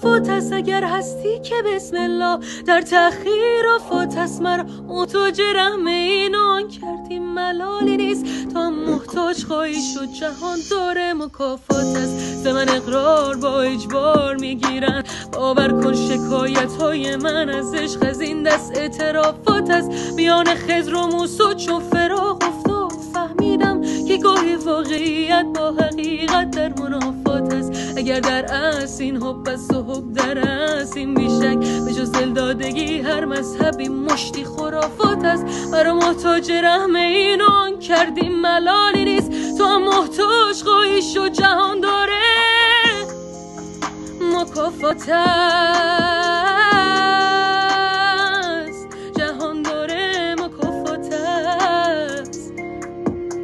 فوت است اگر هستی که بسم الله در تأخیر فوت است مرا محتاج رحم اینان کردی ملالی نیست تا محتاج خواهی شد جهان داره مکافات است ز من اقرار با اجبار میگیرن باور کن شکایت های من از عشق از این دست اعترافات است میان خضر و موسی چون فراق افتاد فهمیدم که گاهی واقعیت با حقیقت در منافات است اگر در اصل این حب است و حب در اصل این بیشک به جز دلدادگی هر مذهبی مشتی خرافات است مرا محتاج رحم اینان کردی ملالی نیست تو هم محتاج خواهی شد جهان داره مکافات است